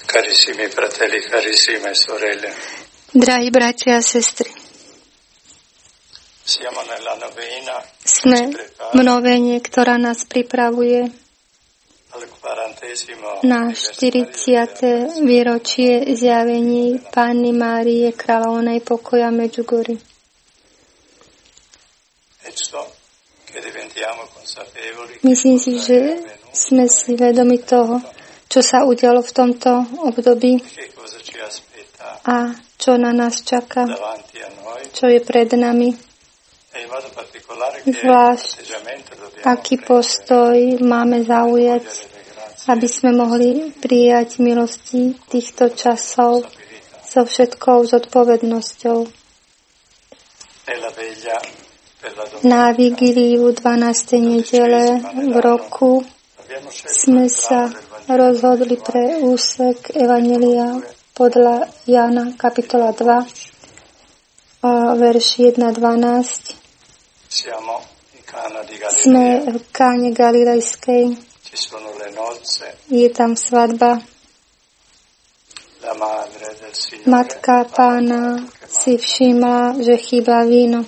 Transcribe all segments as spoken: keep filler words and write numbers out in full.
Carissimi fratelli, carissime sorelle. Drahí bratia a sestry, sme v novene, ktorá nás pripravuje na štyridsiate výročie zjavení Panny Márie Kráľovnej pokoja Medžugorí. Myslím si, že sme si vedomi toho, čo sa udialo v tomto období a čo na nás čaká, čo je pred nami. Zvlášť, aký postoj máme zaujať, aby sme mohli prijať milosti týchto časov so všetkou zodpovednosťou. Na vigíliu dvanástej nedele v roku sme sa rozhodli pre úsek Evanjelia podľa Jána, kapitola dva, verš jeden dvanásť. Sme v Káne Galilejskej. Je tam svadba. Matka Pána si všimla, že chýba víno.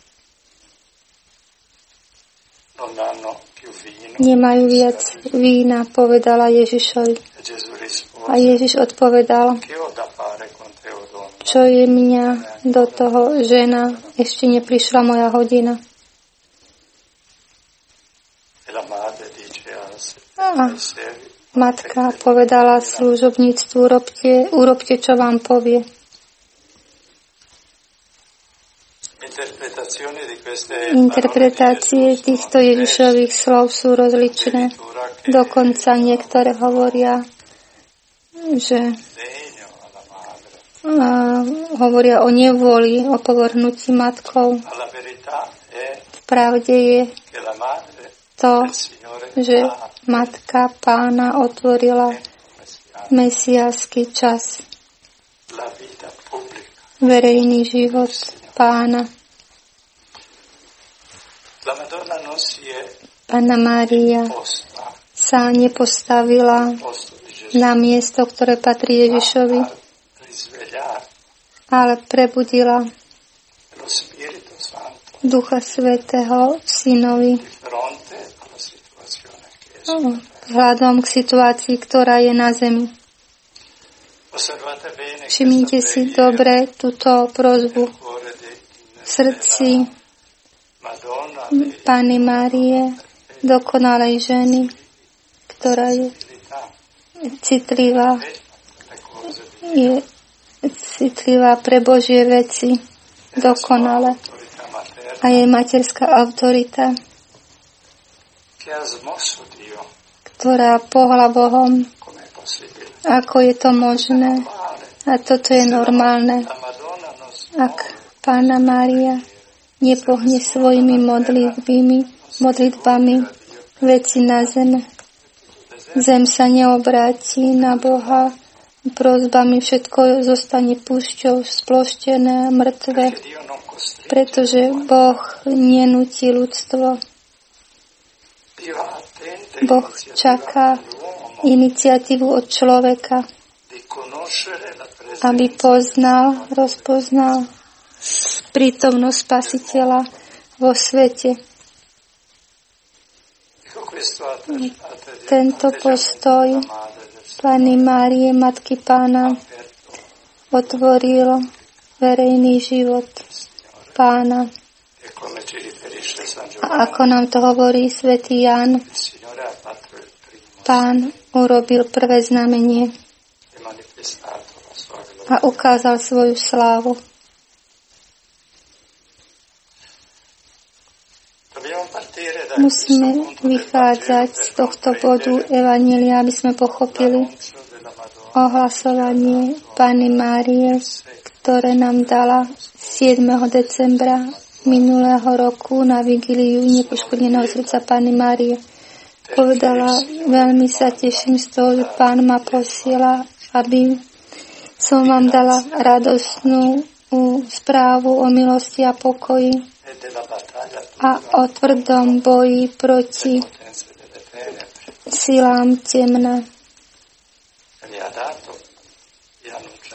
Nemajú viac vína, povedala Ježišovi. A Ježiš odpovedal, čo je mňa do toho, žena, ešte neprišla moja hodina. A matka povedala služobníctvu, urobte, urobte, čo vám povie. Interpretácie týchto Ježišových slov sú rozličné. Dokonca niektoré hovoria, že a, hovoria o nevôli, o povrhnutí matkou. V pravde je to, že matka Pána otvorila mesiánsky čas, verejný život Pána. Panna Mária sa nepostavila na miesto, ktoré patrí Ježišovi, ale prebudila Ducha Svätého v Synovi vzhľadom k situácii, ktorá je na zemi. Všimnite si dobre túto prosbu v srdci Panny Márie, dokonalej ženy, ktorá je citlivá, je citlivá pre Božie veci, dokonale. A jej materská autorita, ktorá pohla Bohom, ako je to možné. A toto je normálne. Ak Panna Mária nepohne svojimi modlitbami, modlitbami veci na zeme. Zem sa neobráti na Boha prosbami, všetko zostane púšťou, sploštené a mŕtve, pretože Boh nenúti ľudstvo. Boh čaká iniciatívu od človeka, aby poznal, rozpoznal prítomnosť Spasiteľa vo svete. Tento postoj Panny Márie, Matky Pána, otvoril verejný život Pána. A ako nám to hovorí svätý Ján, Pán urobil prvé znamenie a ukázal svoju slávu. Musíme vychádzať z tohto bodu Evanjelia, aby sme pochopili ohlasovanie Panny Márie, ktoré nám dala siedmeho decembra minulého roku na vigíliu nepoškodeného srdca Panny Márie. Povedala, veľmi sa teším z toho, že Pán ma posiela, aby som vám dala radosnú správu o milosti a pokoji a o tvrdom boji proti silám temna.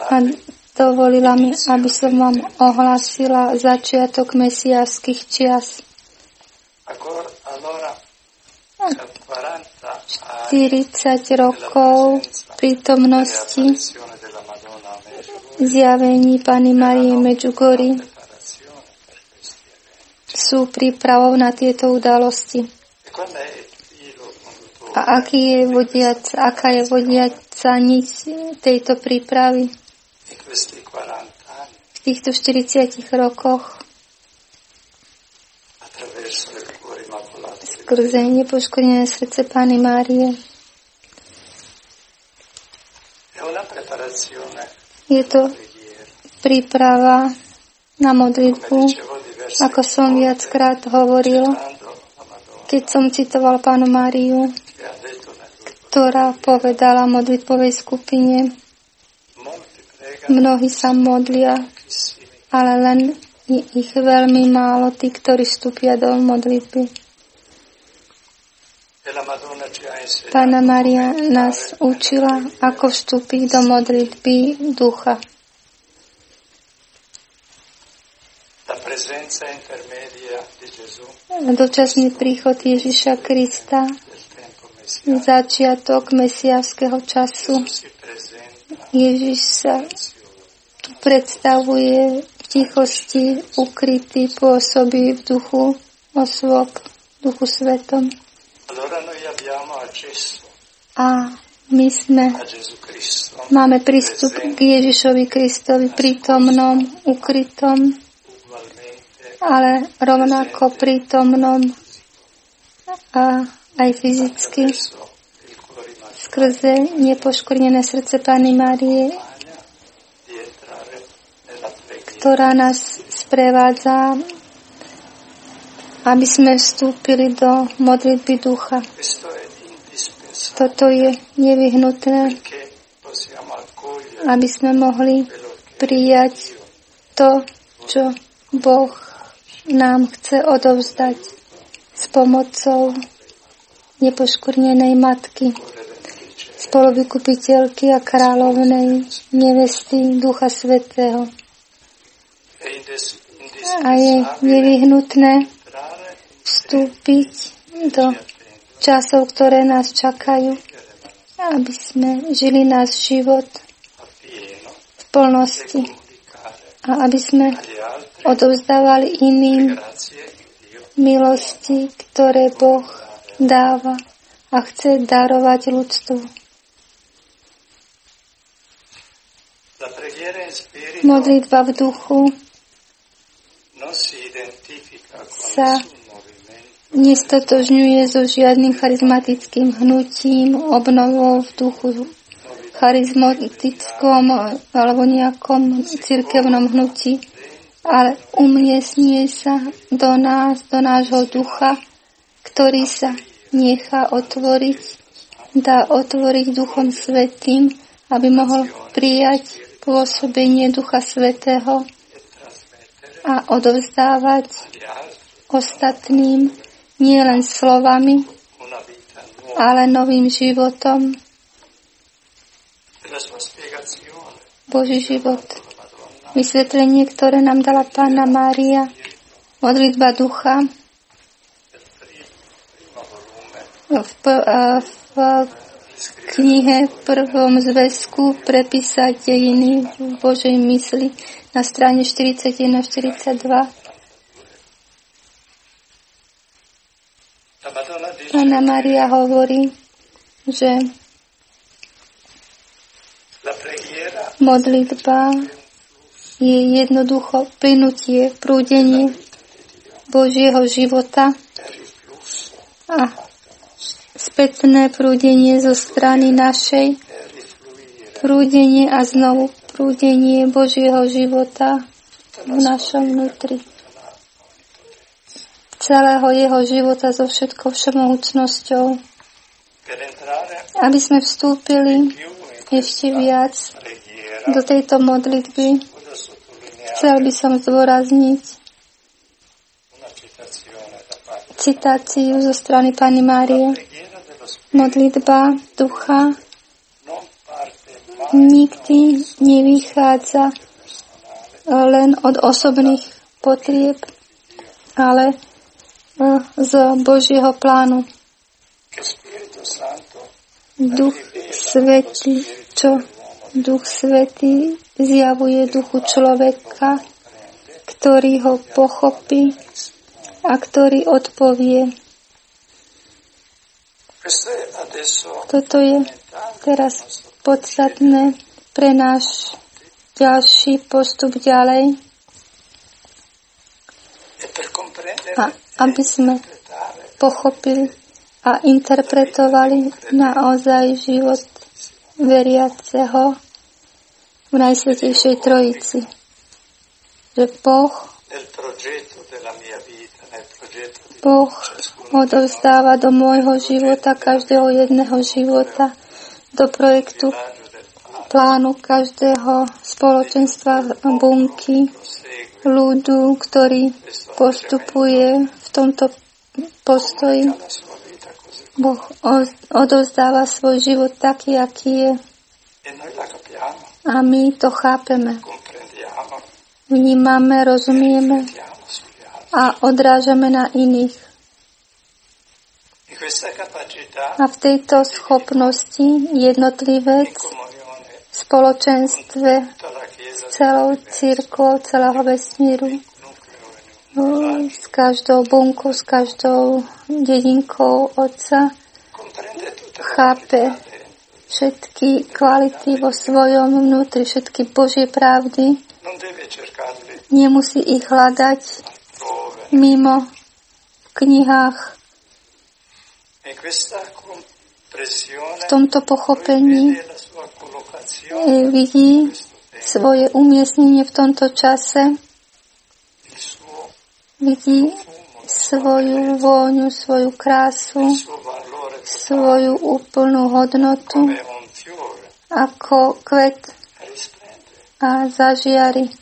a dovolila mi, aby som vám ohlásila začiatok mesiášskych čias. štyridsať rokov prítomnosti zjavení Panny Márie Medjugorje sú prípravou na tieto udalosti. A aký je vodiac, aká je vodiaca niť tejto prípravy v týchto štyridsiatich rokoch skrze nepoškodené srdce Panny Márie? Je to príprava na modlitbu, ako som viackrát hovoril, keď som citoval Pannu Máriu, ktorá povedala v modlitbovej skupine: mnohí sa modlia, ale len ich veľmi málo, tí, ktorí vstúpia do modlitby. Panna Mária nás učila, ako vstúpiť do modlitby ducha. Dočasný príchod Ježiša Krista, začiatok mesiášskeho času. Ježiš sa tu predstavuje v tichosti, ukrytý, pôsobí v duchu osôb, duchu svetom. A my sme, máme prístup k Ježišovi Kristovi prítomnom, ukrytom, ale rovnako prítomnom a aj fyzicky skrze nepoškvrnené srdce Panny Márie, ktorá nás sprevádza, aby sme vstúpili do modlitby ducha. Toto je nevyhnutné, aby sme mohli prijať to, čo Boh nám chce odovzdať s pomocou nepoškvrnenej matky, spoluvykupiteľky a kráľovnej nevesty Ducha Svätého. A je nevyhnutné vstúpiť do časov, ktoré nás čakajú, aby sme žili náš život v plnosti a aby sme odovzdávali iným milosti, ktoré Boh dáva a chce darovať ľudstvu. Modlitba v duchu sa nestotožňuje so žiadnym charizmatickým hnutím, obnovou v duchu charizmatickom alebo nejakom cirkevnom hnutí, ale umiestňuje sa do nás, do nášho ducha, ktorý sa nechá otvoriť, dá otvoriť Duchom Svätým, aby mohol prijať pôsobenie Ducha Svätého a odovzdávať ostatným nie len slovami, ale novým životom. Boží život. Vysvetlenie, ktoré nám dala Panna Mária, modlitba ducha, v, v knihe v prvom zväzku prepísať dejiny v Božej mysli na strane štyridsaťjeden a štyridsaťdva. Panna Mária hovorí, že modlitba je jednoducho plynutie, prúdenie Božieho života a spätné prúdenie zo strany našej, prúdenie a znovu prúdenie Božieho života v našom vnútri. Celého jeho života so všetkou všemohúcnosťou. Aby sme vstúpili ešte viac do tejto modlitby, chcel by som zdôrazniť citáciu zo strany Panny Márie. Modlitba ducha nikdy nevychádza len od osobných potrieb, ale z Božieho plánu. Duch Svätý, čo Duch Svätý zjavuje duchu človeka, ktorý ho pochopí a ktorý odpovie. Toto je teraz podstatné pre náš ďalší postup ďalej. A aby sme pochopili a interpretovali naozaj život veriaceho v Najsvätejšej Trojici. Že Boh Boh odovzdáva do môjho života, každého jedného života, do projektu plánu každého spoločenstva, bunky, ľudu, ktorý postupuje v tomto postoji. Boh odovzdáva svoj život taký, aký je. A my to chápeme. Vnímame, rozumieme a odrážame na iných. A v tejto schopnosti jednotlivec v spoločenstve celou cirkvou, celého vesmíru, s každou bunkou, s každou dedinkou Otca chápe všetky kvality vo svojom vnútri, všetky Božie pravdy. Nemusí ich hľadať mimo v knihách. V tomto pochopení vidí svoje umiestnenie v tomto čase, vidí svoju vôňu, svoju krásu, svoju úplnú hodnotu ako kvet a zažiari.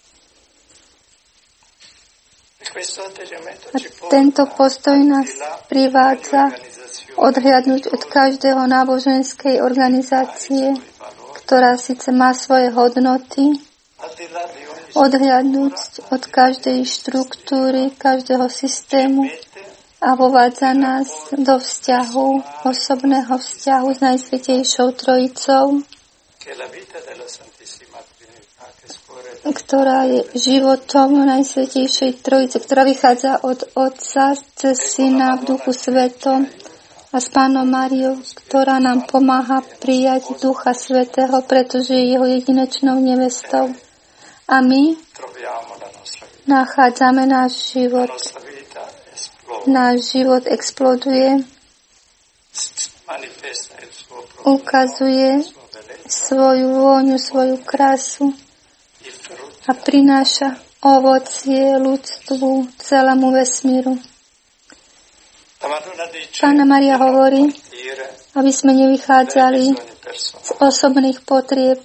A tento postoj nás privádza odhliadnúť od každého náboženskej organizácie, ktorá síce má svoje hodnoty, odhliadnúť od každej štruktúry, každého systému a vovádza nás do vzťahu, osobného vzťahu s Najsvätejšou Trojicou, ktorá je životom Najsvätejšej Trojice, ktorá vychádza od Otca cez Syna v Duchu Svetom a s Pannou Máriou, ktorá nám pomáha prijať Ducha Svätého, pretože je jeho jedinečnou nevestou. A my nachádzame náš život. Náš život exploduje, ukazuje svoju vôňu, svoju krásu a prináša ovocie ľudstvu, celému vesmíru. Panna Mária hovorí, aby sme nevychádzali z osobných potrieb.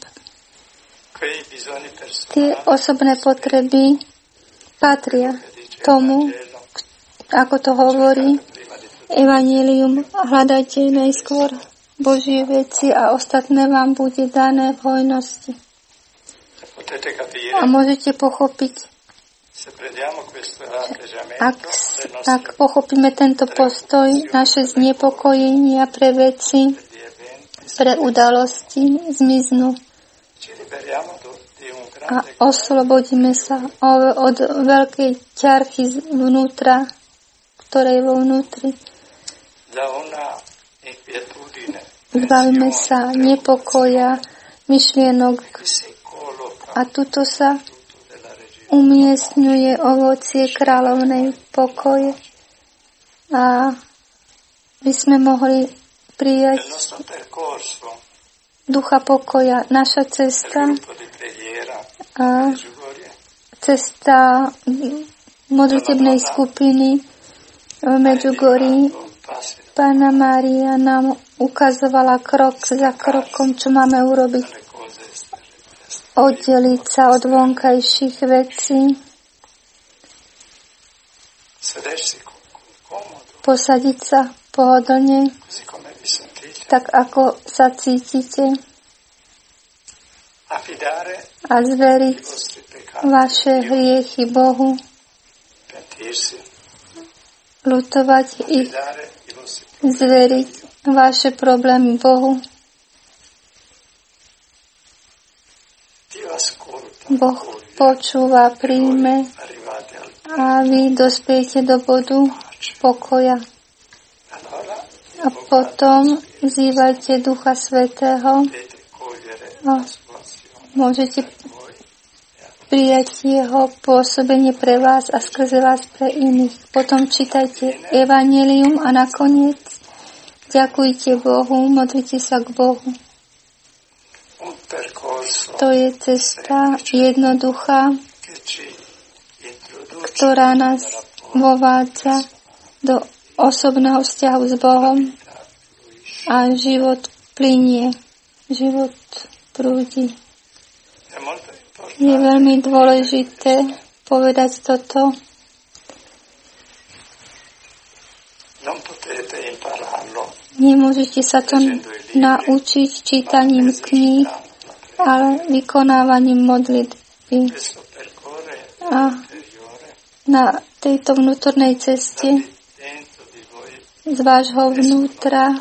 Tie osobné potreby patria tomu, ako to hovorí Evanjelium, hľadajte najskôr Božie veci a ostatné vám bude dané v hojnosti. A môžete pochopiť, ak, ak pochopíme tento postoj, naše znepokojenia pre veci, pre udalosti zmiznú. A oslobodíme sa od veľkej ťarchy vnútra, ktoré je vo vnútri. Zbavíme sa nepokoja, myšlienok a tuto sa umiestňuje ovocie kráľovnej pokoje a by sme mohli prijať ducha pokoja. Naša cesta a cesta modlitebnej skupiny v Medjugorji. Panna Mária nám ukazovala krok za krokom, čo máme urobiť. Oddeliť sa od vonkajších vecí, posadiť sa pohodlne, tak ako sa cítite, a zveriť vaše hriechy Bohu, ľutovať ich, zveriť vaše problémy Bohu. Boh počúva, príjme a vy dospiete do bodu pokoja. A potom vzývajte Ducha Svätého a môžete prijať jeho pôsobenie pre vás a skrze vás pre iných. Potom čítajte Evanjelium a nakoniec ďakujte Bohu, modlite sa k Bohu. To je cesta jednoduchá, ktorá nás vovádza do osobného vzťahu s Bohom a život plynie, život prúdi. Je veľmi dôležité povedať toto. Nemôžete sa to naučiť čítaním kníh, ale vykonávaním modlitby. A na tejto vnútornej ceste z vášho vnútra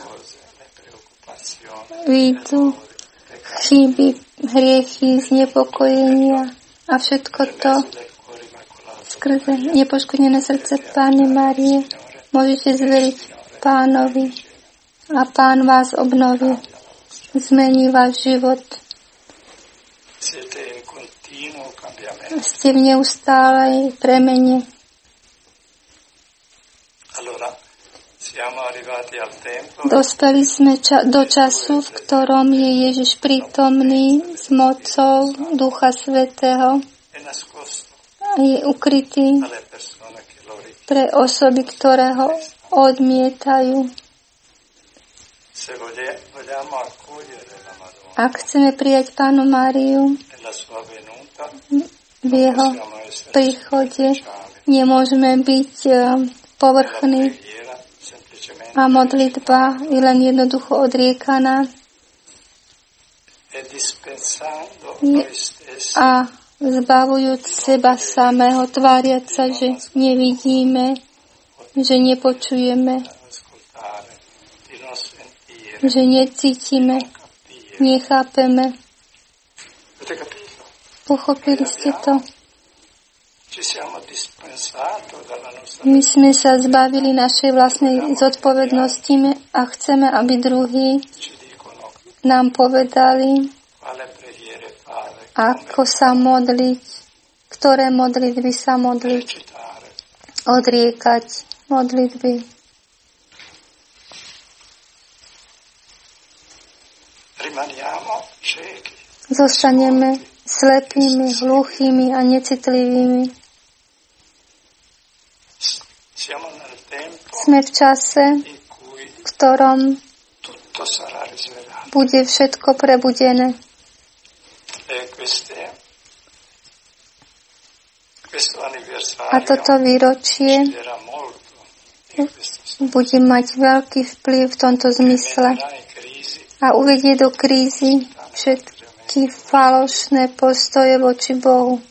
výjdu chyby, hriechy, znepokojenia a všetko to skrze nepoškodené srdce Panny Márie môžete zveriť Pánovi a Pán vás obnoví, zmení váš život. Ste v neustálej premene. Dospeli sme ča- do času, v ktorom je Ježiš prítomný s mocou Ducha Svätého a je ukrytý pre osoby, ktoré ho odmietajú. Ak chceme prijať Pannu Máriu v jeho príchode, nemôžeme byť povrchní a modlitba je len jednoducho odriekaná a zbavujúc seba samého, tváriať sa, že nevidíme, že nepočujeme, že necítime, nechápeme. Pochopili ste to? My sme sa zbavili našej vlastnej zodpovednosti a chceme, aby druhí nám povedali, ako sa modliť, ktoré modlitby sa modliť, odriekať modlitby. Zostaneme slepými, hluchými a necitlivými. Sme v čase, v ktorom bude všetko prebudené. A toto výročie bude mať veľký vplyv v tomto zmysle a uvedie do krízy všetky falošné postoje voči Bohu.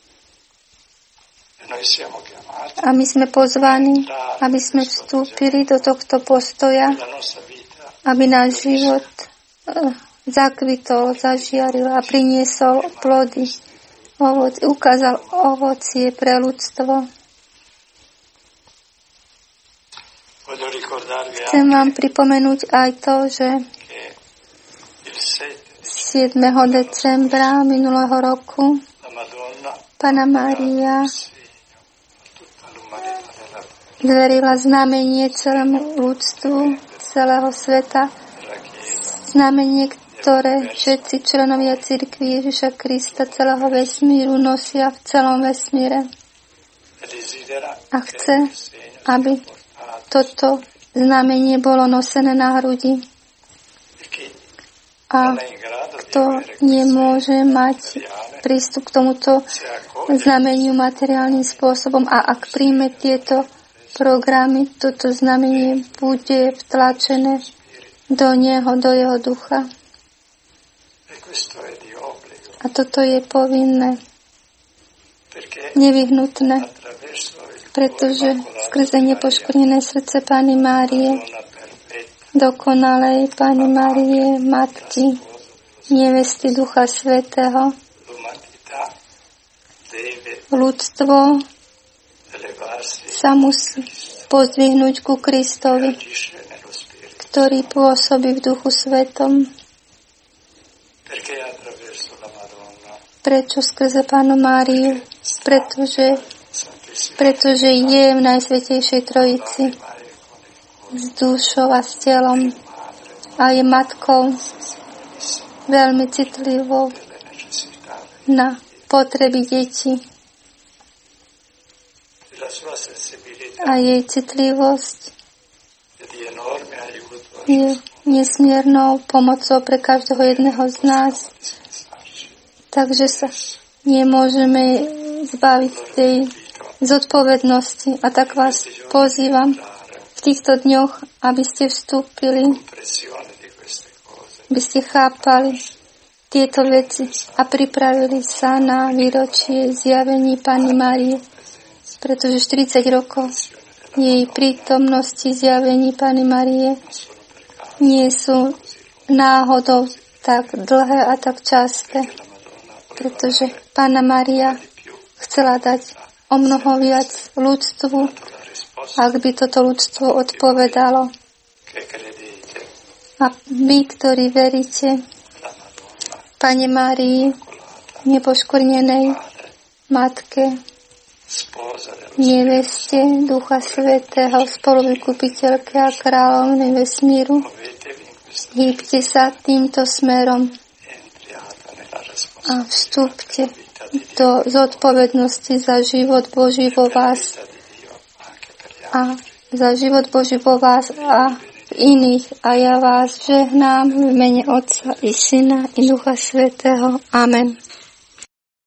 A my sme pozvaní, aby sme vstúpili do tohto postoja, aby náš život zakvitol, zažiaril a priniesol plody, ovoc, ukázal ovocie pre ľudstvo. Chcem vám pripomenúť aj to, že siedmeho decembra minulého roku Panna Mária zverila znamenie celému ľudstvu, celého sveta, znamenie, ktoré všetci členovia cirkvi Ježiša Krista celého vesmíru nosia v celom vesmíre. A chce, aby toto znamenie bolo nosené na hrudi. A kto nemôže mať prístup k tomuto znameniu materiálnym spôsobom a ak príjme tieto programy, toto znamenie bude vtlačené do neho, do jeho ducha. A toto je povinné, nevyhnutné, pretože skrze nepoškvrnené srdce Panny Márie, dokonalej Panny Márie, Matky, nevesty Ducha Svätého, ľudstvo sa musí pozdvihnúť ku Kristovi, ktorý pôsobí v Duchu Svetom. Prečo skrze Pannu Máriu? Pretože, pretože je v Najsvätejšej Trojici s dušou a s telom a je matkou veľmi citlivou na potreby detí. A jej citlivosť je nesmiernou pomocou pre každého jedného z nás. Takže sa nemôžeme zbaviť tej zodpovednosti. A tak vás pozývam v týchto dňoch, aby ste vstúpili, aby ste chápali tieto veci a pripravili sa na výročie zjavení Panny Márie, pretože štyridsať rokov jej prítomnosti zjavení Panny Márie nie sú náhodou tak dlhé a tak časté, pretože Panna Mária chcela dať o mnoho viac ľudstvu, ak by toto ľudstvo odpovedalo. A vy, ktorí veríte Panne Márii, nepoškvrnenej Matke, neveste Ducha Svätého, spoluvykupiteľke a kráľovnej vesmíru, hýbte sa týmto smerom a vstúpte do zodpovednosti za život Boží vo vás a za život Boží vo vás a v iných. A ja vás žehnám v mene Otca i Syna i Ducha Svätého. Amen.